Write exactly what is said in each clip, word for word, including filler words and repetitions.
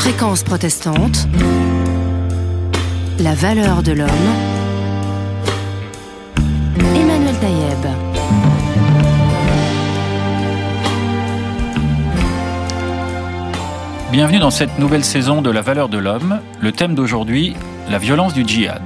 Fréquence protestante, la valeur de l'homme, Emmanuel Taïeb. Bienvenue dans cette nouvelle saison de La valeur de l'homme. Le thème d'aujourd'hui, la violence du djihad.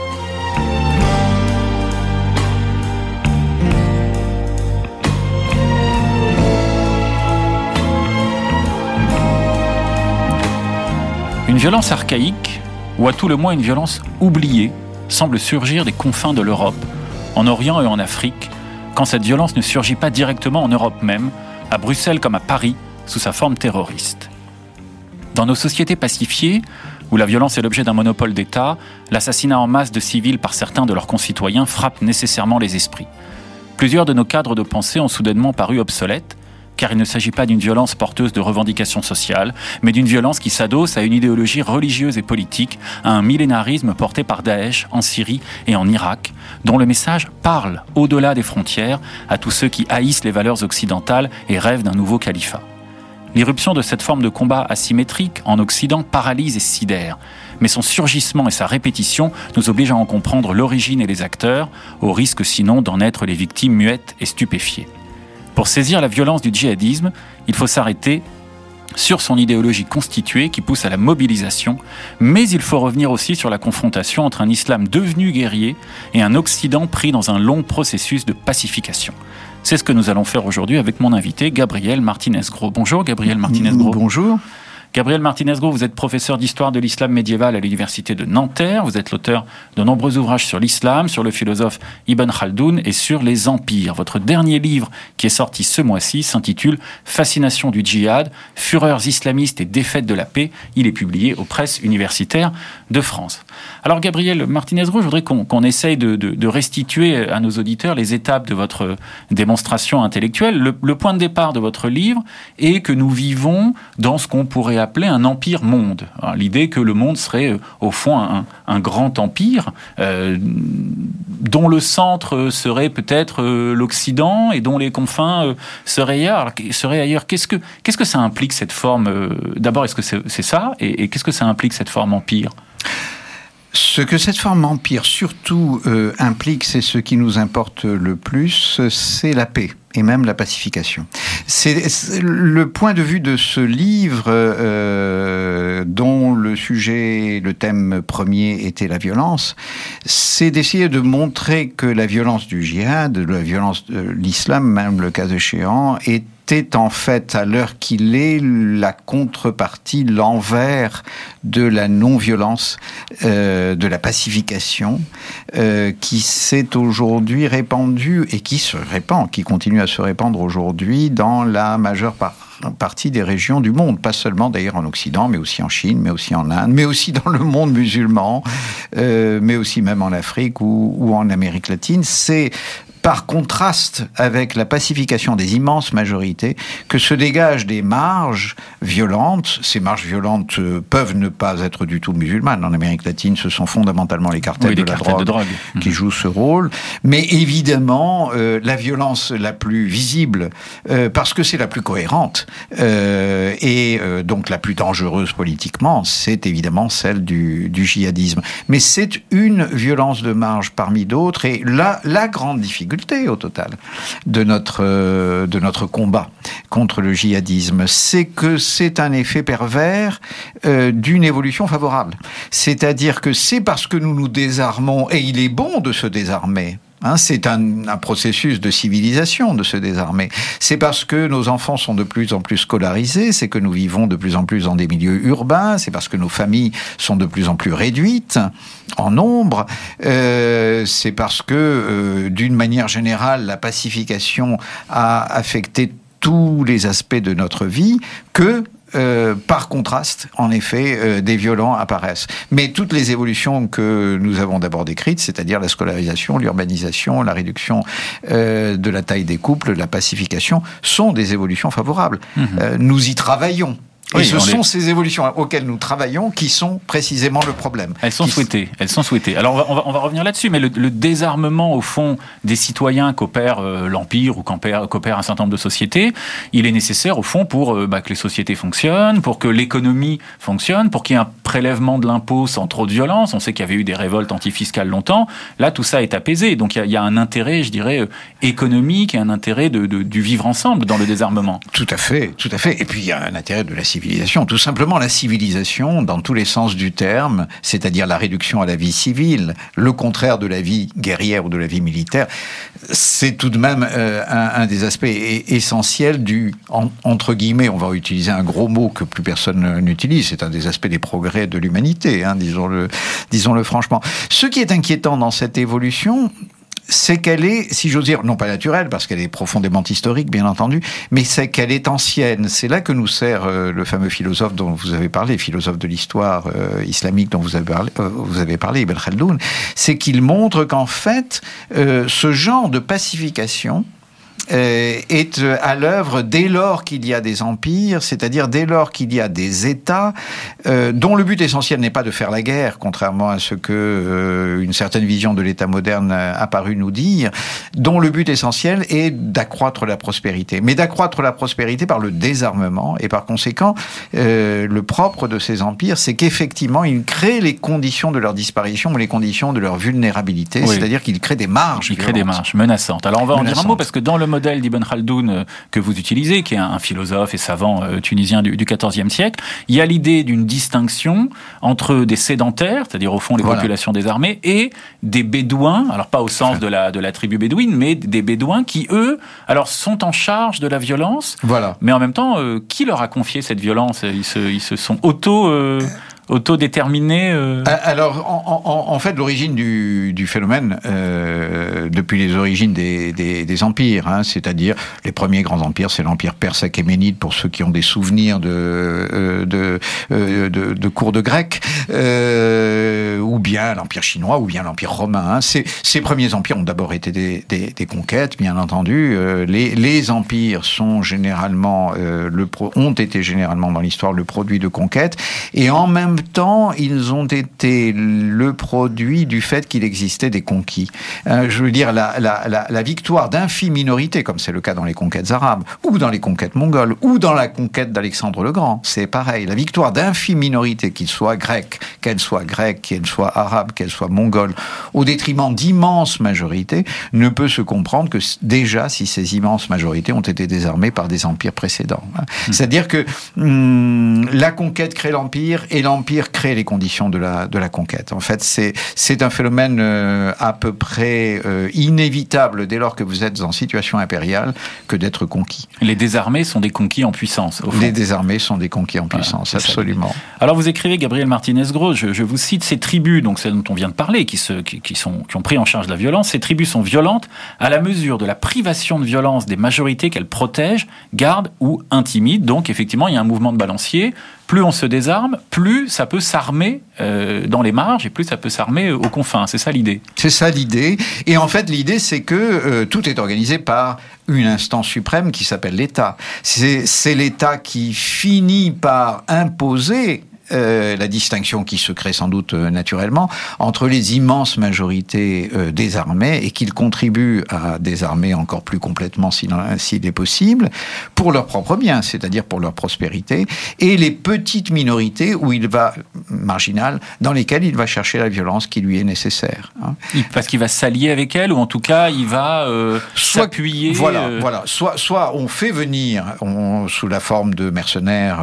Une violence archaïque, ou à tout le moins une violence oubliée, semble surgir des confins de l'Europe, en Orient et en Afrique, quand cette violence ne surgit pas directement en Europe même, à Bruxelles comme à Paris, sous sa forme terroriste. Dans nos sociétés pacifiées, où la violence est l'objet d'un monopole d'État, l'assassinat en masse de civils par certains de leurs concitoyens frappe nécessairement les esprits. Plusieurs de nos cadres de pensée ont soudainement paru obsolètes, car il ne s'agit pas d'une violence porteuse de revendications sociales, mais d'une violence qui s'adosse à une idéologie religieuse et politique, à un millénarisme porté par Daesh en Syrie et en Irak, dont le message parle au-delà des frontières à tous ceux qui haïssent les valeurs occidentales et rêvent d'un nouveau califat. L'irruption de cette forme de combat asymétrique en Occident paralyse et sidère, mais son surgissement et sa répétition nous obligent à en comprendre l'origine et les acteurs, au risque sinon d'en être les victimes muettes et stupéfiées. Pour saisir la violence du djihadisme, il faut s'arrêter sur son idéologie constituée qui pousse à la mobilisation, mais il faut revenir aussi sur la confrontation entre un islam devenu guerrier et un Occident pris dans un long processus de pacification. C'est ce que nous allons faire aujourd'hui avec mon invité, Gabriel Martinez-Gros. Bonjour Gabriel Martinez-Gros. Bonjour. Gabriel Martinez-Gros, vous êtes professeur d'histoire de l'islam médiéval à l'université de Nanterre. Vous êtes l'auteur de nombreux ouvrages sur l'islam, sur le philosophe Ibn Khaldoun et sur les empires. Votre dernier livre, qui est sorti ce mois-ci, s'intitule « Fascination du djihad, fureurs islamistes et défaite de la paix ». Il est publié aux presses universitaires de France. Alors Gabriel Martinez-Gros, je voudrais qu'on, qu'on essaye de, de, de restituer à nos auditeurs les étapes de votre démonstration intellectuelle. Le, le point de départ de votre livre est que nous vivons dans ce qu'on pourrait appeler un empire-monde. Alors, l'idée que le monde serait, euh, au fond, un, un grand empire euh, dont le centre serait peut-être euh, l'Occident et dont les confins euh, seraient ailleurs. Alors, seraient ailleurs. Qu'est-ce que, qu'est-ce que ça implique, cette forme euh, D'abord, est-ce que c'est, c'est ça et, et qu'est-ce que ça implique, cette forme empire ? Ce que cette forme empire surtout euh, implique, c'est ce qui nous importe le plus, c'est la paix et même la pacification. C'est, c'est le point de vue de ce livre euh, dont le sujet, le thème premier était la violence, c'est d'essayer de montrer que la violence du djihad, la violence de l'islam, même le cas échéant, est est en fait, à l'heure qu'il est, la contrepartie, l'envers de la non-violence, euh, de la pacification, euh, qui s'est aujourd'hui répandue et qui se répand, qui continue à se répandre aujourd'hui dans la majeure part. partie des régions du monde, pas seulement d'ailleurs en Occident, mais aussi en Chine, mais aussi en Inde, mais aussi dans le monde musulman, euh, mais aussi même en Afrique ou, ou en Amérique latine. C'est par contraste avec la pacification des immenses majorités que se dégagent des marges violentes. Ces marges violentes euh, peuvent ne pas être du tout musulmanes. En Amérique latine, ce sont fondamentalement les cartels, oui, de, les la cartels drogue de drogue qui mmh. jouent ce rôle. Mais évidemment, euh, la violence la plus visible, euh, parce que c'est la plus cohérente, euh, et euh, donc la plus dangereuse politiquement, c'est évidemment celle du, du djihadisme. Mais c'est une violence de marge parmi d'autres, et la, la grande difficulté au total de notre, euh, de notre combat contre le djihadisme, c'est que c'est un effet pervers euh, d'une évolution favorable. C'est-à-dire que c'est parce que nous nous désarmons, et il est bon de se désarmer, Hein, c'est un, un processus de civilisation de se désarmer. C'est parce que nos enfants sont de plus en plus scolarisés, c'est que nous vivons de plus en plus dans des milieux urbains, c'est parce que nos familles sont de plus en plus réduites en nombre, euh, c'est parce que, euh, d'une manière générale, la pacification a affecté tous les aspects de notre vie, que Euh, par contraste, en effet, euh, des violents apparaissent. Mais toutes les évolutions que nous avons d'abord décrites, c'est-à-dire la scolarisation, l'urbanisation, la réduction euh, de la taille des couples, la pacification, sont des évolutions favorables. Mmh. Euh, nous y travaillons. Et oui, ce sont les... ces évolutions auxquelles nous travaillons qui sont précisément le problème. Elles sont qui... souhaitées. Elles sont souhaitées. Alors on va, on va, on va revenir là-dessus, mais le, le désarmement au fond des citoyens qu'opère euh, l'Empire ou qu'opère, qu'opère un certain nombre de sociétés, il est nécessaire au fond pour euh, bah, que les sociétés fonctionnent, pour que l'économie fonctionne, pour qu'il y ait un prélèvement de l'impôt sans trop de violence. On sait qu'il y avait eu des révoltes antifiscales longtemps. Là, tout ça est apaisé. Donc il y a, il y a un intérêt, je dirais, euh, économique et un intérêt de, de, du vivre ensemble dans le désarmement. Tout à fait, tout à fait. Et puis il y a un intérêt de la civilisation, tout simplement la civilisation dans tous les sens du terme, c'est-à-dire la réduction à la vie civile, le contraire de la vie guerrière ou de la vie militaire, c'est tout de même euh, un, un des aspects essentiels du, en, entre guillemets, on va utiliser un gros mot que plus personne n'utilise, c'est un des aspects des progrès de l'humanité, hein, disons-le, disons-le franchement. Ce qui est inquiétant dans cette évolution, c'est qu'elle est, si j'ose dire, non pas naturelle, parce qu'elle est profondément historique, bien entendu, mais c'est qu'elle est ancienne. C'est là que nous sert euh, le fameux philosophe dont vous avez parlé, philosophe de l'histoire euh, islamique dont vous avez parlé, euh, vous avez parlé, Ibn Khaldoun, c'est qu'il montre qu'en fait, euh, ce genre de pacification Euh, est à l'œuvre dès lors qu'il y a des empires, c'est-à-dire dès lors qu'il y a des États euh, dont le but essentiel n'est pas de faire la guerre, contrairement à ce que euh, une certaine vision de l'État moderne a paru nous dire, dont le but essentiel est d'accroître la prospérité, mais d'accroître la prospérité par le désarmement, et par conséquent, euh, le propre de ces empires, c'est qu'effectivement, ils créent les conditions de leur disparition ou les conditions de leur vulnérabilité, oui. C'est-à-dire qu'ils créent des marges. Ils créent des marges menaçantes. Alors on va en menaçantes. dire un mot, parce que dans le modèle d'Ibn Khaldoun que vous utilisez, qui est un philosophe et savant euh, tunisien du, du quatorzième siècle, il y a l'idée d'une distinction entre des sédentaires, c'est-à-dire au fond les voilà. populations désarmées, et des bédouins, alors pas au sens de la, de la tribu bédouine, mais des bédouins qui, eux, alors sont en charge de la violence, voilà. mais en même temps, euh, qui leur a confié cette violence ? Ils se, ils se sont auto... Euh, autodéterminé euh... Alors, en, en, en fait, l'origine du, du phénomène, euh, depuis les origines des, des, des empires, hein, c'est-à-dire les premiers grands empires, c'est l'empire perse achéménide, pour ceux qui ont des souvenirs de, euh, de, euh, de, de cours de grec, euh, ou bien l'empire chinois, ou bien l'empire romain. Hein. Ces, ces premiers empires ont d'abord été des, des, des conquêtes, bien entendu. Euh, les, les empires sont généralement, euh, le pro, ont été généralement dans l'histoire le produit de conquêtes, et en même temps, ils ont été le produit du fait qu'il existait des conquis. Euh, je veux dire, la, la, la, la victoire d'infimes minorités, comme c'est le cas dans les conquêtes arabes, ou dans les conquêtes mongoles, ou dans la conquête d'Alexandre le Grand, c'est pareil. La victoire d'infimes minorités, qu'ils soient grecs, qu'elles soient grecques, qu'elles soient arabes, qu'elles soient mongoles, au détriment d'immenses majorités, ne peut se comprendre que déjà si ces immenses majorités ont été désarmées par des empires précédents. Mmh. C'est-à-dire que hum, la conquête crée l'empire, et l'empire L'empire crée les conditions de la, de la conquête. En fait, c'est, c'est un phénomène euh, à peu près euh, inévitable dès lors que vous êtes en situation impériale que d'être conquis. Les désarmés sont des conquis en puissance, au fond. Les désarmés sont des conquis en puissance, voilà, absolument. Ça. Alors vous écrivez, Gabriel Martinez-Gros, je, je vous cite, ces tribus, donc celles dont on vient de parler, qui, se, qui, qui, sont, qui ont pris en charge la violence, ces tribus sont violentes à la mesure de la privation de violence des majorités qu'elles protègent, gardent ou intimident. Donc effectivement, il y a un mouvement de balancier. Plus on se désarme, plus ça peut s'armer euh, dans les marges et plus ça peut s'armer aux confins. C'est ça l'idée. C'est ça l'idée. Et en fait, l'idée, c'est que euh, tout est organisé par une instance suprême qui s'appelle l'État. C'est, c'est l'État qui finit par imposer Euh, la distinction qui se crée sans doute euh, naturellement entre les immenses majorités euh, désarmées et qu'ils contribuent à désarmer encore plus complètement s'il, s'il est possible pour leur propre bien, c'est-à-dire pour leur prospérité, et les petites minorités où il va marginales dans lesquelles il va chercher la violence qui lui est nécessaire. Hein. Parce qu'il va s'allier avec elles, ou en tout cas il va euh, soit, s'appuyer. Voilà, euh... voilà. Soit, soit on fait venir, on, sous la forme de mercenaires,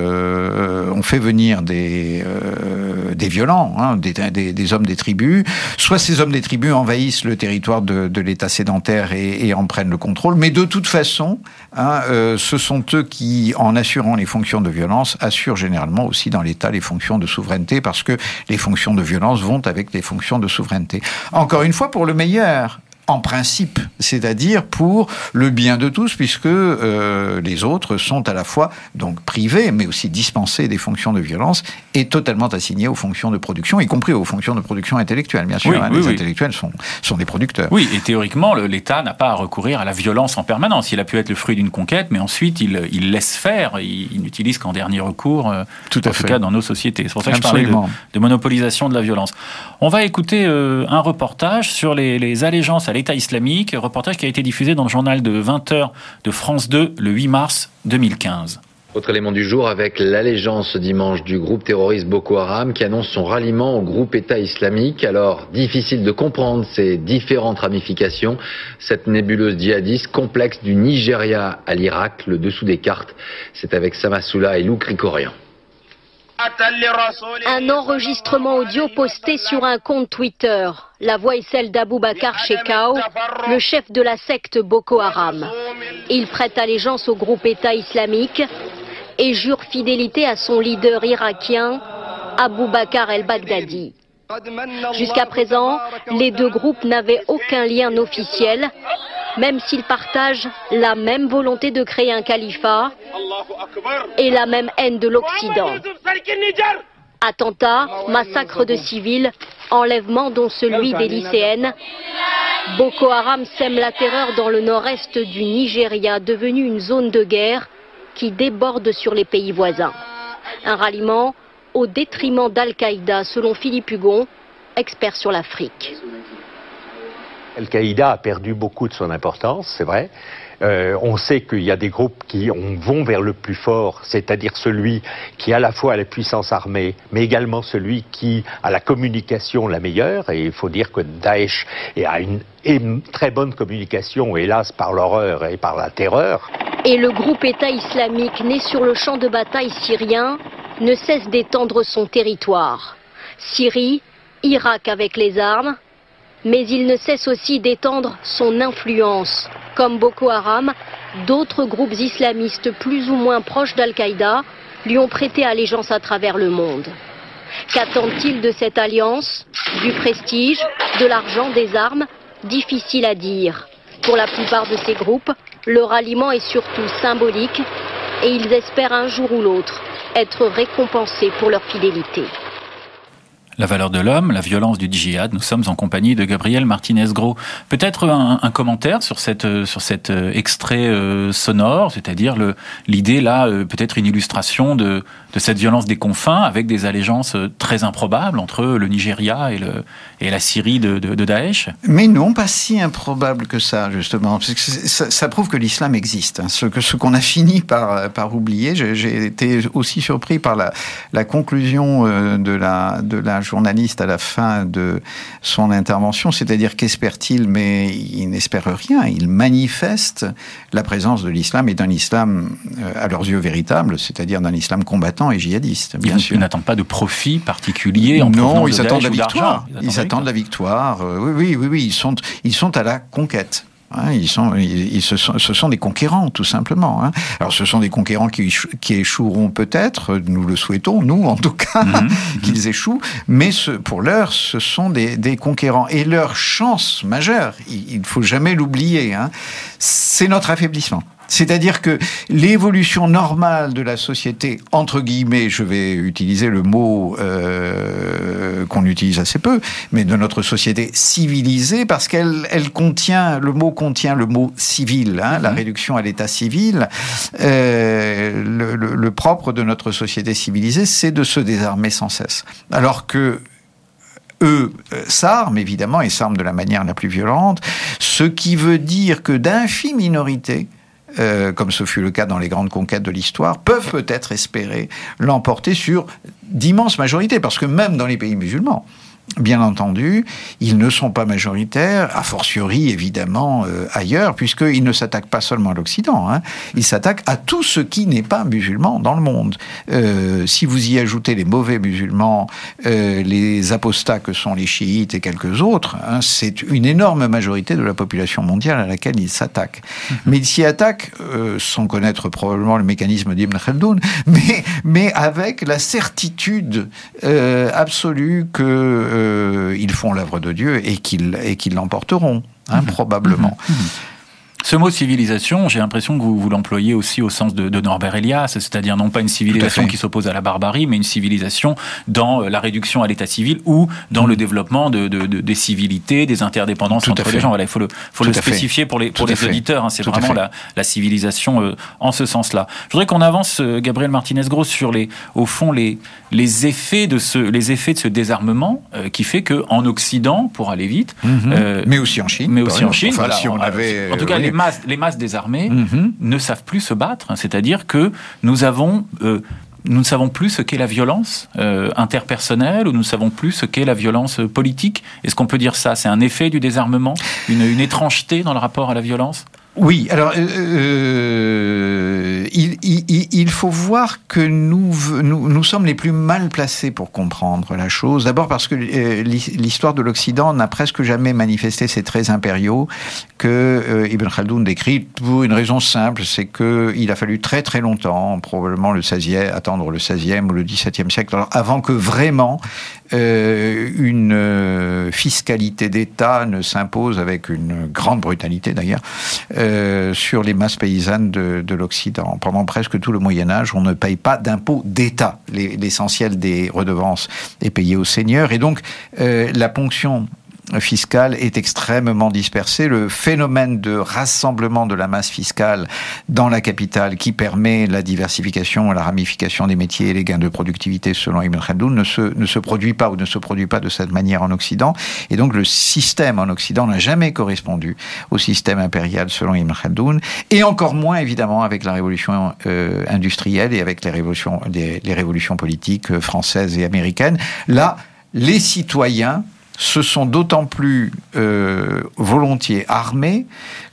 euh, on fait venir Des, euh, des violents, hein, des, des, des hommes des tribus, soit ces hommes des tribus envahissent le territoire de, de l'État sédentaire et, et en prennent le contrôle, mais de toute façon, hein, euh, ce sont eux qui, en assurant les fonctions de violence, assurent généralement aussi dans l'État les fonctions de souveraineté, parce que les fonctions de violence vont avec les fonctions de souveraineté. Encore une fois, pour le meilleur. en principe, c'est-à-dire pour le bien de tous, puisque euh, les autres sont à la fois donc privés, mais aussi dispensés des fonctions de violence et totalement assignés aux fonctions de production, y compris aux fonctions de production intellectuelle, bien sûr. Oui, hein, oui, les oui. intellectuels sont, sont des producteurs. Oui, et théoriquement, le, l'État n'a pas à recourir à la violence en permanence. Il a pu être le fruit d'une conquête, mais ensuite, il, il laisse faire, il, il n'utilise qu'en dernier recours, euh, Tout à en fait. tout cas dans nos sociétés. C'est pour ça que Absolument. je parlais de, de monopolisation de la violence. On va écouter euh, un reportage sur les, les allégeances à l'État islamique, reportage qui a été diffusé dans le journal de vingt heures de France deux le huit mars deux mille quinze. Autre élément du jour avec l'allégeance ce dimanche du groupe terroriste Boko Haram qui annonce son ralliement au groupe État islamique. Alors, difficile de comprendre ces différentes ramifications. Cette nébuleuse djihadiste complexe du Nigeria à l'Irak, le dessous des cartes, c'est avec Samassoula et Lou Krikorian. Un enregistrement audio posté sur un compte Twitter. La voix est celle d'Abou Bakar Shekau, le chef de la secte Boko Haram. Il prête allégeance au groupe État islamique et jure fidélité à son leader irakien, Abou Bakar el-Baghdadi. Jusqu'à présent, les deux groupes n'avaient aucun lien officiel, même s'ils partagent la même volonté de créer un califat et la même haine de l'Occident. Attentats, massacres de civils, enlèvements dont celui des lycéennes. Boko Haram sème la terreur dans le nord-est du Nigeria, devenu une zone de guerre qui déborde sur les pays voisins. Un ralliement au détriment d'Al-Qaïda, selon Philippe Hugon, expert sur l'Afrique. Al-Qaïda a perdu beaucoup de son importance, c'est vrai. Euh, on sait qu'il y a des groupes qui on, vont vers le plus fort, c'est-à-dire celui qui à la fois a la puissance armée, mais également celui qui a la communication la meilleure. Et il faut dire que Daesh a une, une très bonne communication, hélas, par l'horreur et par la terreur. Et le groupe État islamique, né sur le champ de bataille syrien, ne cesse d'étendre son territoire. Syrie, Irak avec les armes, mais il ne cesse aussi d'étendre son influence. Comme Boko Haram, d'autres groupes islamistes plus ou moins proches d'Al-Qaïda lui ont prêté allégeance à travers le monde. Qu'attendent-ils de cette alliance? Du prestige, de l'argent, des armes? Difficile à dire. Pour la plupart de ces groupes, le ralliement est surtout symbolique et ils espèrent un jour ou l'autre être récompensés pour leur fidélité. La valeur de l'homme, la violence du djihad. Nous sommes en compagnie de Gabriel Martinez-Gros. Peut-être un, un commentaire sur cette sur cet extrait euh, sonore, c'est-à-dire le, l'idée là, euh, peut-être une illustration de de cette violence des confins avec des allégeances très improbables entre le Nigeria et le et la Syrie de, de, de Daesh. Mais non, pas si improbable que ça, justement. Parce que ça, ça prouve que l'islam existe. Hein. Ce que ce qu'on a fini par par oublier. J'ai, j'ai été aussi surpris par la la conclusion euh, de la de la journaliste à la fin de son intervention, c'est-à-dire qu'espère-t-il? Mais il n'espère rien. Il manifeste la présence de l'islam et d'un islam euh, à leurs yeux véritable, c'est-à-dire d'un islam combattant et djihadiste, bien ils, sûr. Ils n'attendent pas de profit particulier en non, provenance ils de attendent Daesh la ou victoire. d'argent. Ils, ils attendent la victoire. Euh, oui, oui, oui, oui. Ils sont, ils sont à la conquête. Hein, ils sont, ils, ils, ce, sont, ce sont des conquérants, tout simplement. Hein. Alors, ce sont des conquérants qui, qui échoueront peut-être, nous le souhaitons, nous en tout cas, mm-hmm. qu'ils échouent, mais ce, pour l'heure, ce sont des, des conquérants. Et leur chance majeure, il ne faut jamais l'oublier, hein, c'est notre affaiblissement. C'est-à-dire que l'évolution normale de la société, entre guillemets, je vais utiliser le mot euh, qu'on utilise assez peu, mais de notre société civilisée, parce qu'elle elle contient, le mot contient le mot civil, hein, mmh. la réduction à l'état civil. Euh, le, le, le propre de notre société civilisée, c'est de se désarmer sans cesse. Alors que eux euh, s'arment, évidemment, et s'arment de la manière la plus violente, ce qui veut dire que d'infimes minorités, Euh, comme ce fut le cas dans les grandes conquêtes de l'histoire, peuvent peut-être espérer l'emporter sur d'immenses majorités, parce que même dans les pays musulmans, bien entendu, ils ne sont pas majoritaires, a fortiori évidemment euh, ailleurs, puisqu'ils ne s'attaquent pas seulement à l'Occident, hein, ils s'attaquent à tout ce qui n'est pas musulman dans le monde. Euh, si vous y ajoutez les mauvais musulmans, euh, les apostats que sont les chiites et quelques autres, hein, c'est une énorme majorité de la population mondiale à laquelle ils s'attaquent. Mmh. Mais ils s'y attaquent, euh, sans connaître probablement le mécanisme d'Ibn Khaldoun, mais, mais avec la certitude euh, absolue que euh, ils font l'œuvre de Dieu et qu'ils, et qu'ils l'emporteront. hein, mmh. probablement. Mmh. Ce mot civilisation, j'ai l'impression que vous, vous l'employez aussi au sens de, de Norbert Elias, c'est-à-dire non pas une civilisation qui s'oppose à la barbarie, mais une civilisation dans la réduction à l'état civil ou dans mmh. le développement de, de, de, des civilités, des interdépendances Tout entre les gens. Voilà, il faut le, faut le spécifier pour les, pour les auditeurs. Hein, c'est Tout vraiment la, la civilisation euh, en ce sens-là. Je voudrais qu'on avance, euh, Gabriel Martinez-Gros, sur les, au fond les, les effets de ce, les effets de ce désarmement euh, qui fait que en Occident, pour aller vite, mmh. euh, mais aussi en Chine, mais aussi en Chine, enfin, voilà, si on avait, en tout cas oui. les masses, les masses désarmées mmh. ne savent plus se battre. C'est-à-dire que nous avons euh, nous ne savons plus ce qu'est la violence euh, interpersonnelle, ou nous ne savons plus ce qu'est la violence politique. Est-ce qu'on peut dire ça? C'est un effet du désarmement, une, une étrangeté dans le rapport à la violence? Oui, alors euh, il, il, il faut voir que nous, nous, nous sommes les plus mal placés pour comprendre la chose. D'abord parce que euh, l'histoire de l'Occident n'a presque jamais manifesté ses traits impériaux que euh, Ibn Khaldoun décrit pour une raison simple, c'est qu'il a fallu très très longtemps, probablement le seizième, attendre le seizième ou le dix-septième siècle, avant que vraiment euh, une euh, fiscalité d'État ne s'impose avec une grande brutalité d'ailleurs, Euh, sur les masses paysannes de, de l'Occident. Pendant presque tout le Moyen-Âge, on ne paye pas d'impôts d'État. Les, l'essentiel des redevances est payé aux seigneurs. Et donc, euh, la ponction fiscale est extrêmement dispersée. Le phénomène de rassemblement de la masse fiscale dans la capitale qui permet la diversification et la ramification des métiers et les gains de productivité selon Ibn Khaldoun ne se, ne se produit pas ou ne se produit pas de cette manière en Occident. Et donc le système en Occident n'a jamais correspondu au système impérial selon Ibn Khaldoun, et encore moins évidemment avec la révolution euh, industrielle et avec les révolutions, les, les révolutions politiques françaises et américaines. Là, les citoyens se sont d'autant plus euh, volontiers armés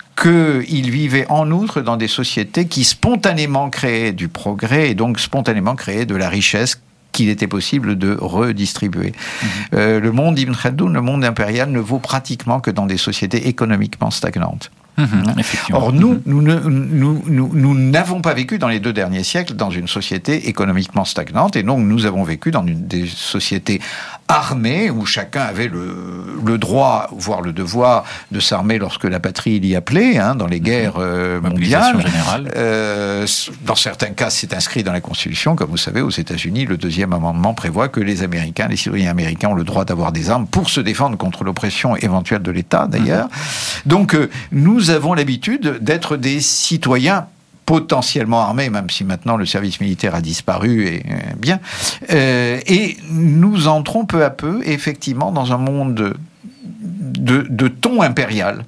qu'ils vivaient en outre dans des sociétés qui spontanément créaient du progrès et donc spontanément créaient de la richesse qu'il était possible de redistribuer. Mmh. Euh, le monde Ibn Khaldoun, le monde impérial, ne vaut pratiquement que dans des sociétés économiquement stagnantes. Mmh, Or, nous, nous, nous, nous, nous, nous n'avons pas vécu dans les deux derniers siècles dans une société économiquement stagnante, et donc nous avons vécu dans une, des sociétés armées où chacun avait le, le droit, voire le devoir, de s'armer lorsque la patrie l'y appelait, hein, dans les guerres euh, mondiales. Générale. Euh, dans certains cas, c'est inscrit dans la Constitution. Comme vous savez, aux États-Unis, le deuxième amendement prévoit que les Américains, les citoyens américains, ont le droit d'avoir des armes pour se défendre contre l'oppression éventuelle de l'État, d'ailleurs. Mmh. Donc, euh, nous avons l'habitude d'être des citoyens potentiellement armés, même si maintenant le service militaire a disparu, et euh, bien. Euh, et nous entrons peu à peu, effectivement, dans un monde de, de ton impérial,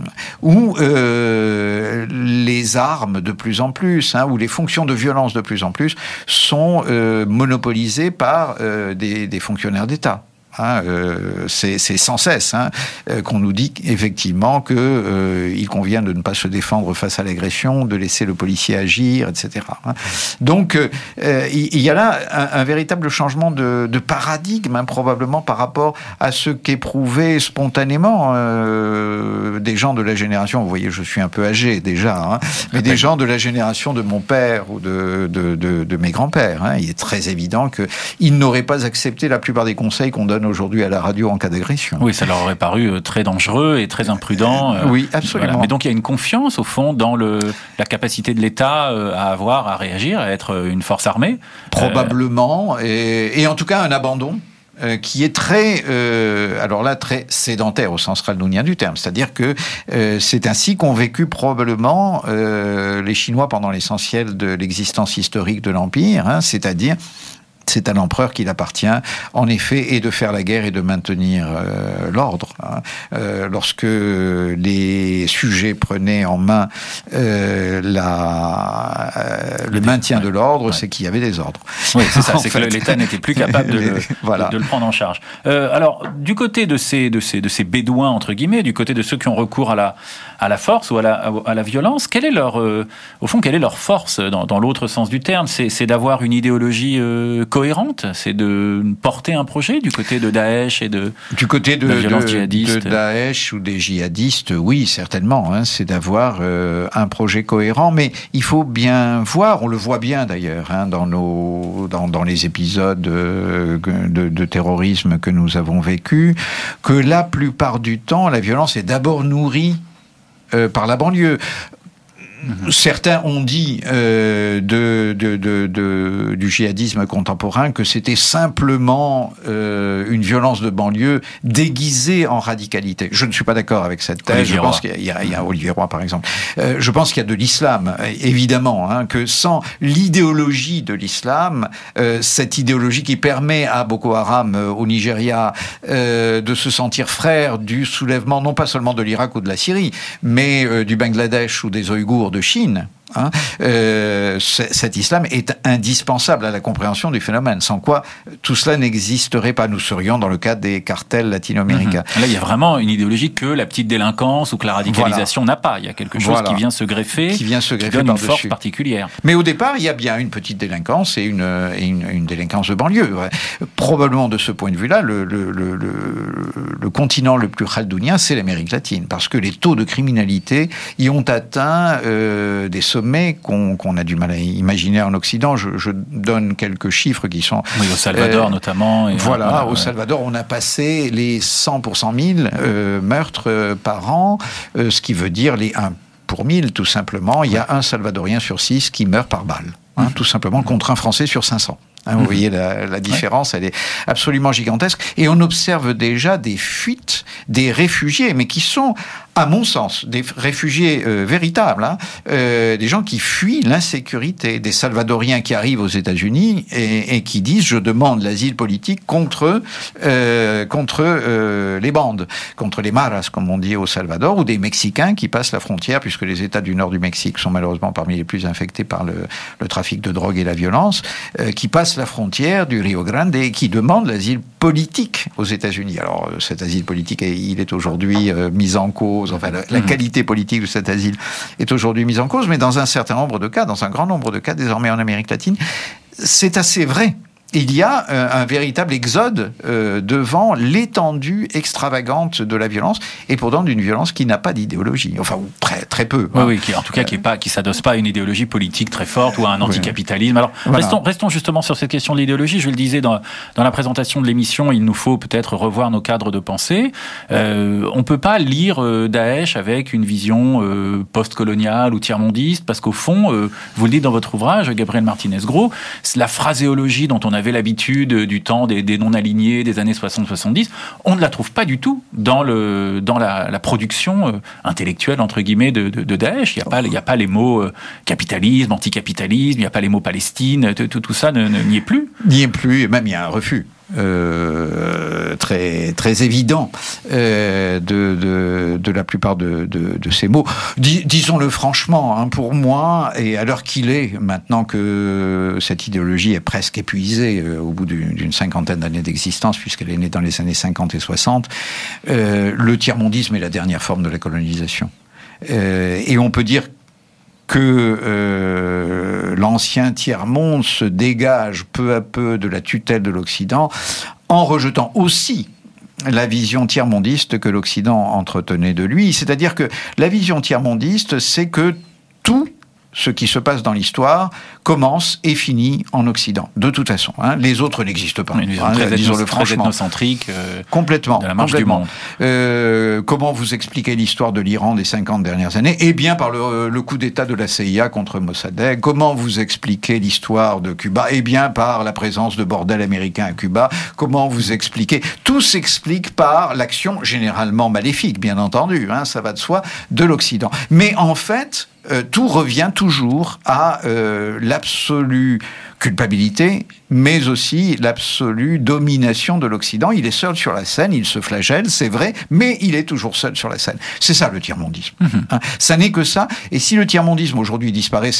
où euh, les armes de plus en plus, hein, où les fonctions de violence de plus en plus sont euh, monopolisées par euh, des, des fonctionnaires d'État. Hein, euh, c'est, c'est sans cesse hein, euh, qu'on nous dit effectivement qu'il euh, convient de ne pas se défendre face à l'agression, de laisser le policier agir, et cetera. Hein. Donc, euh, il y a là un, un véritable changement de, de paradigme, hein, probablement par rapport à ce qu'éprouvaient spontanément euh, des gens de la génération. Vous voyez, je suis un peu âgé déjà, hein, mais des gens de la génération de mon père ou de, de, de, de mes grands-pères. Hein. Il est très évident qu'ils n'auraient pas accepté la plupart des conseils qu'on donne aujourd'hui à la radio en cas d'agression. Oui, ça leur aurait paru très dangereux et très imprudent. Euh, oui, absolument. Voilà. Mais donc il y a une confiance, au fond, dans le, la capacité de l'État à avoir, à réagir, à être une force armée. Probablement, euh... et, et en tout cas un abandon Euh, qui est très, euh, alors là, très sédentaire au sens khaldounien du terme. C'est-à-dire que euh, c'est ainsi qu'ont vécu probablement euh, les Chinois pendant l'essentiel de l'existence historique de l'Empire, hein, c'est-à-dire c'est à l'empereur qu'il appartient, en effet, et de faire la guerre et de maintenir euh, l'ordre. Hein. Euh, lorsque les sujets prenaient en main euh, la, euh, le maintien de l'ordre, ouais. c'est qu'il y avait des ordres. Oui, c'est ça, c'est fait. Que l'État n'était plus capable de, les, le, voilà. de, de le prendre en charge. Euh, alors, du côté de ces, de, ces, de ces bédouins, entre guillemets, du côté de ceux qui ont recours à la, à la force ou à la, à la violence, quelle est leur, euh, au fond, quelle est leur force dans, dans l'autre sens du terme? C'est, c'est d'avoir une idéologie euh, cohérente, c'est de porter un projet du côté de Daesh et de du côté de, la violence de, djihadiste. de Daesh ou des djihadistes, oui, certainement. Hein, c'est d'avoir euh, un projet cohérent, mais il faut bien voir, on le voit bien d'ailleurs, hein, dans nos dans, dans les épisodes euh, de, de terrorisme que nous avons vécus, que la plupart du temps, la violence est d'abord nourrie euh, par la banlieue. Certains ont dit euh, de, de, de, de, du djihadisme contemporain que c'était simplement euh, une violence de banlieue déguisée en radicalité. Je ne suis pas d'accord avec cette thèse. Je pense qu'il y a, il y a Olivier Roy, par exemple. Euh, je pense qu'il y a de l'islam, évidemment, hein, que sans l'idéologie de l'islam, euh, cette idéologie qui permet à Boko Haram euh, au Nigeria euh, de se sentir frère du soulèvement, non pas seulement de l'Irak ou de la Syrie, mais euh, du Bangladesh ou des Ouïghours de Chine, hein, euh, cet islam est indispensable à la compréhension du phénomène, sans quoi tout cela n'existerait pas. Nous serions dans le cadre des cartels latino-américains. Mmh. Là, il y a vraiment une idéologie que la petite délinquance ou que la radicalisation voilà. n'a pas. Il y a quelque chose voilà. qui vient se greffer, qui, vient se greffer qui donne une force particulière. Mais au départ, il y a bien une petite délinquance et une, et une, une délinquance de banlieue. Probablement, de ce point de vue-là, le, le, le, le, le continent le plus khaldounien, c'est l'Amérique latine, parce que les taux de criminalité y ont atteint euh, des sommets qu'on, qu'on a du mal à imaginer en Occident. Je, je donne quelques chiffres qui sont... Oui, au Salvador euh, notamment. Et voilà, voilà, au ouais. Salvador, on a passé les cent pour cent mille euh, meurtres euh, par an, euh, ce qui veut dire les un pour mille, tout simplement. Il y a un Salvadorien sur six qui meurt par balle, hein, mmh. tout simplement, contre un Français sur cinq cents. Hein, vous mmh. voyez la, la différence, ouais. elle est absolument gigantesque. Et on observe déjà des fuites des réfugiés, mais qui sont, à mon sens, des réfugiés euh, véritables, hein, euh, des gens qui fuient l'insécurité, des Salvadoriens qui arrivent aux États-Unis et, et qui disent « je demande l'asile politique contre, euh, contre euh, les bandes, contre les maras », comme on dit au Salvador, ou des Mexicains qui passent la frontière, puisque les États du nord du Mexique sont malheureusement parmi les plus infectés par le, le trafic de drogue et la violence, euh, qui passent la frontière du Rio Grande et qui demandent l'asile politique aux États-Unis. Alors, cet asile politique, il est aujourd'hui euh, mis en cause, enfin, la, la qualité politique de cet asile est aujourd'hui mise en cause, mais dans un certain nombre de cas, dans un grand nombre de cas, désormais en Amérique latine, c'est assez vrai. Il y a euh, un véritable exode euh, devant l'étendue extravagante de la violence, et pourtant d'une violence qui n'a pas d'idéologie, enfin ou très très peu. Oui, hein. oui, qui, en tout cas qui est pas, qui s'adosse pas à une idéologie politique très forte ou à un anticapitalisme. Alors voilà. restons, restons justement sur cette question de l'idéologie. Je le disais dans dans la présentation de l'émission, il nous faut peut-être revoir nos cadres de pensée. Euh, on peut pas lire euh, Daesh avec une vision euh, post-coloniale ou tiers-mondiste, parce qu'au fond, euh, vous le dites dans votre ouvrage, Gabriel Martinez-Gros, la phraséologie dont on avait l'habitude du temps des, des non-alignés des années soixante soixante-dix, on ne la trouve pas du tout dans, le, dans la, la production euh, intellectuelle, entre guillemets, de, de, de Daesh. Il n'y a pas, il n'y a pas les mots euh, capitalisme, anticapitalisme, il n'y a pas les mots Palestine, tout, tout, tout ça ne, ne, n'y est plus. N'y est plus, et même il y a un refus. Euh, très très évident euh, de, de de la plupart de de, de ces mots. Dis, disons-le franchement, hein, pour moi, et à l'heure qu'il est, maintenant que cette idéologie est presque épuisée euh, au bout d'une, d'une cinquantaine d'années d'existence, puisqu'elle est née dans les années cinquante et soixante, euh, le tiers-mondisme est la dernière forme de la colonisation. Euh, et on peut dire que euh, l'ancien tiers-monde se dégage peu à peu de la tutelle de l'Occident en rejetant aussi la vision tiers-mondiste que l'Occident entretenait de lui. C'est-à-dire que la vision tiers-mondiste, c'est que tout ce qui se passe dans l'histoire commence et finit en Occident, de toute façon. Hein. Les autres n'existent pas. Une vision hein, très, disons-le ethno, très ethnocentrique euh, complètement, de la marche complètement. du monde. Euh, comment vous expliquez l'histoire de l'Iran des cinquante dernières années ? Eh bien, par le, le coup d'État de la C I A contre Mossadegh. Comment vous expliquez l'histoire de Cuba ? Eh bien, par la présence de bordels américains à Cuba. Comment vous expliquez ? Tout s'explique par l'action généralement maléfique, bien entendu, hein, ça va de soi, de l'Occident. Mais en fait, Euh, tout revient toujours à euh, l'absolue culpabilité, mais aussi l'absolue domination de l'Occident. Il est seul sur la scène, il se flagelle, c'est vrai, mais il est toujours seul sur la scène. C'est ça le tiers-mondisme. Mmh. Hein, ça n'est que ça. Et si le tiers-mondisme aujourd'hui disparaît, c'est pas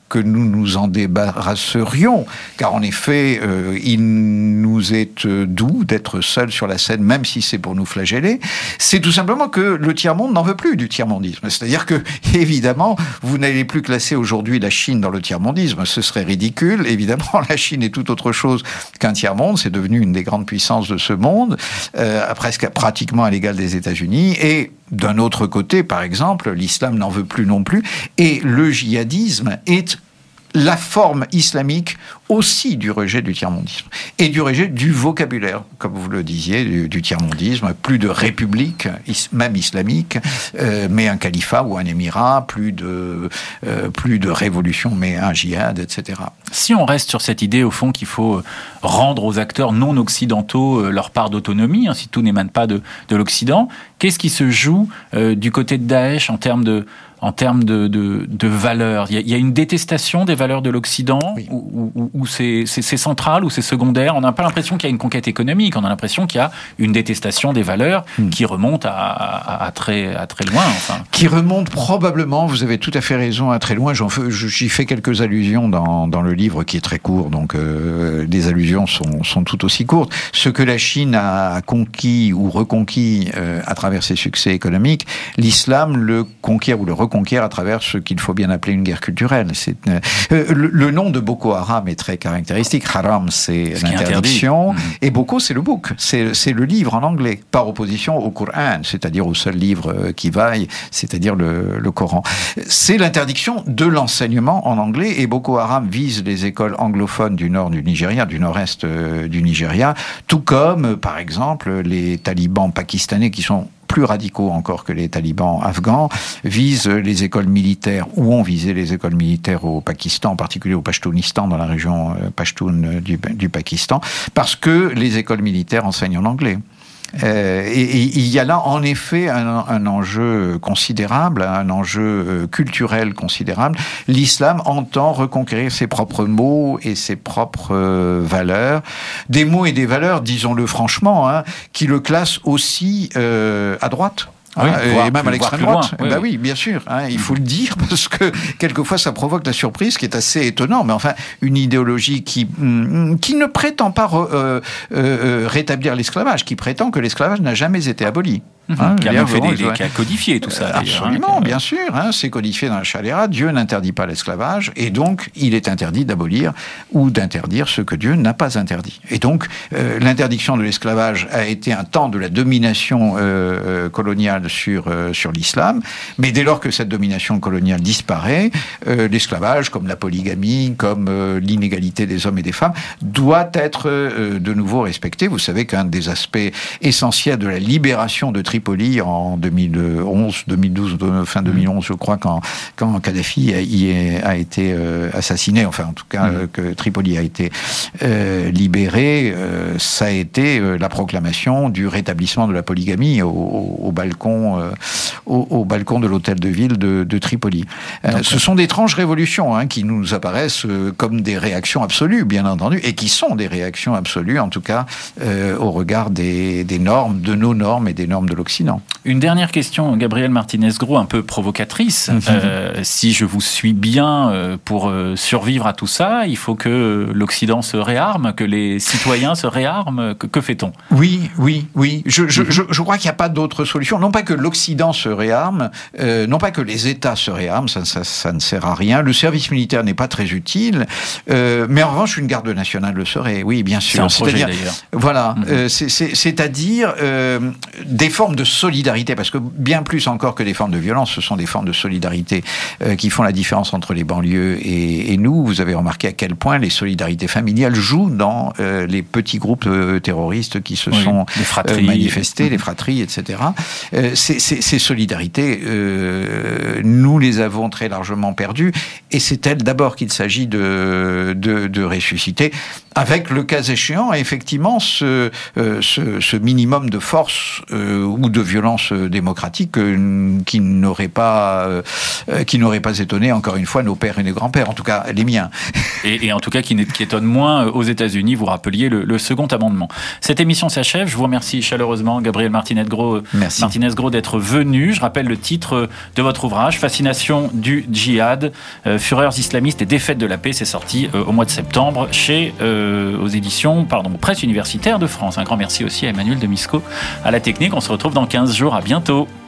que nous nous en débarrasserions, car en effet, euh, il nous est doux d'être seuls sur la scène, même si c'est pour nous flageller. C'est tout simplement que le tiers-monde n'en veut plus du tiers-mondisme. C'est-à-dire que, évidemment, vous n'allez plus classer aujourd'hui la Chine dans le tiers-mondisme, ce serait ridicule. Évidemment, la Chine est tout autre chose qu'un tiers-monde, c'est devenu une des grandes puissances de ce monde, euh, presque pratiquement à l'égal des États-Unis, et d'un autre côté, par exemple, l'islam n'en veut plus non plus, et le djihadisme est la forme islamique aussi du rejet du tiers-mondisme et du rejet du vocabulaire, comme vous le disiez, du, du tiers-mondisme, plus de république, is, même islamique, euh, mais un califat ou un émirat, plus de, euh, plus de révolution, mais un djihad, et cetera. Si on reste sur cette idée, au fond, qu'il faut rendre aux acteurs non occidentaux leur part d'autonomie, hein, si tout n'émane pas de, de l'Occident, qu'est-ce qui se joue euh, du côté de Daesh en termes de en termes de, de, de valeurs? Il y, a, il y a une détestation des valeurs de l'Occident, oui. ou, ou, ou c'est, c'est, c'est central, ou c'est secondaire. On n'a pas l'impression qu'il y a une conquête économique, on a l'impression qu'il y a une détestation des valeurs hmm. qui remonte à, à, à, très, à très loin. Enfin. Qui remonte probablement, vous avez tout à fait raison, à très loin. J'en fais, j'y fais quelques allusions dans, dans le livre qui est très court, donc euh, les allusions sont, sont tout aussi courtes. Ce que la Chine a conquis ou reconquis euh, à travers ses succès économiques, l'islam le conquiert ou le reconquiert conquiert à travers ce qu'il faut bien appeler une guerre culturelle. C'est, euh, le, le nom de Boko Haram est très caractéristique. Haram, c'est ce l'interdiction, mmh. et Boko, c'est le book, c'est, c'est le livre en anglais, par opposition au Coran, c'est-à-dire au seul livre qui vaille, c'est-à-dire le, le Coran. C'est l'interdiction de l'enseignement en anglais, et Boko Haram vise les écoles anglophones du nord du Nigeria, du nord-est euh, du Nigeria, tout comme, par exemple, les talibans pakistanais qui sont plus radicaux encore que les talibans afghans, visent les écoles militaires, ou ont visé les écoles militaires au Pakistan, en particulier au Pashtunistan, dans la région Pashtun du, du Pakistan, parce que les écoles militaires enseignent en anglais. Euh, et, et il y a là en effet un, un enjeu considérable, un enjeu culturel considérable. L'islam entend reconquérir ses propres mots et ses propres euh, valeurs, des mots et des valeurs, disons-le franchement, hein, qui le classent aussi euh, à droite. Oui, hein, voir, et même à l'extrême droite. Oui, bah oui. oui, bien sûr. Hein, il faut le dire parce que quelquefois ça provoque la surprise, qui est assez étonnant. Mais enfin, une idéologie qui qui ne prétend pas re, euh, euh, rétablir l'esclavage, qui prétend que l'esclavage n'a jamais été aboli. Mmh, hein, qui, a même fait des, des, qui a codifié tout ça. Absolument, hein, bien sûr. Hein, c'est codifié dans la Charia. Dieu n'interdit pas l'esclavage, et donc il est interdit d'abolir ou d'interdire ce que Dieu n'a pas interdit. Et donc euh, l'interdiction de l'esclavage a été un temps de la domination euh, coloniale sur euh, sur l'islam. Mais dès lors que cette domination coloniale disparaît, euh, l'esclavage, comme la polygamie, comme euh, l'inégalité des hommes et des femmes, doit être euh, de nouveau respecté. Vous savez qu'un des aspects essentiels de la libération de Tripoli en deux mille onze, deux mille douze, fin deux mille onze, je crois, quand, quand Kadhafi a, y est, a été euh, assassiné, enfin en tout cas mmh. euh, que Tripoli a été euh, libéré, euh, ça a été euh, la proclamation du rétablissement de la polygamie au, au, au balcon, euh, au, au balcon de l'hôtel de ville de, de Tripoli. Euh, ce sont d'étranges révolutions hein, qui nous apparaissent euh, comme des réactions absolues, bien entendu, et qui sont des réactions absolues, en tout cas euh, au regard des, des normes, de nos normes et des normes de l'Occident. Une dernière question, Gabriel Martinez-Gros, un peu provocatrice. Mmh. Euh, si je vous suis bien, euh, pour euh, survivre à tout ça, il faut que l'Occident se réarme, que les citoyens se réarment. Que, que fait-on ? Oui, oui, oui. Je, je, mmh. je, je crois qu'il n'y a pas d'autre solution. Non pas que l'Occident se réarme, euh, non pas que les États se réarment, ça, ça, ça ne sert à rien. Le service militaire n'est pas très utile, euh, mais en revanche, une garde nationale le serait. Oui, bien sûr. C'est un projet, d'ailleurs. Voilà, mmh. euh, c'est, c'est, c'est-à-dire euh, des formes de solidarité, parce que bien plus encore que des formes de violence, ce sont des formes de solidarité euh, qui font la différence entre les banlieues et, et nous. Vous avez remarqué à quel point les solidarités familiales jouent dans euh, les petits groupes euh, terroristes qui se oui, sont euh, manifestés, mmh. les fratries, et cetera. Euh, ces, ces, ces solidarités, euh, nous les avons très largement perdues, et c'est elles d'abord qu'il s'agit de, de, de ressusciter. Avec le cas échéant, effectivement, ce, euh, ce, ce minimum de force euh, ou de violence démocratique euh, qui n'aurait pas, euh, qui n'aurait pas étonné, encore une fois, nos pères et nos grands-pères, en tout cas les miens. Et, et en tout cas qui, qui étonne moins aux États-Unis. Vous rappeliez le, le second amendement. Cette émission s'achève. Je vous remercie chaleureusement, Gabriel Martinez-Gros, Martinez-Gros, d'être venu. Je rappelle le titre de votre ouvrage, Fascination du djihad, euh, fureurs islamistes et défaite de la paix. C'est sorti euh, au mois de septembre chez euh, aux éditions, pardon, Presse universitaire de France. Un grand merci aussi à Emmanuel Demisco à la technique. On se retrouve dans quinze jours. À bientôt.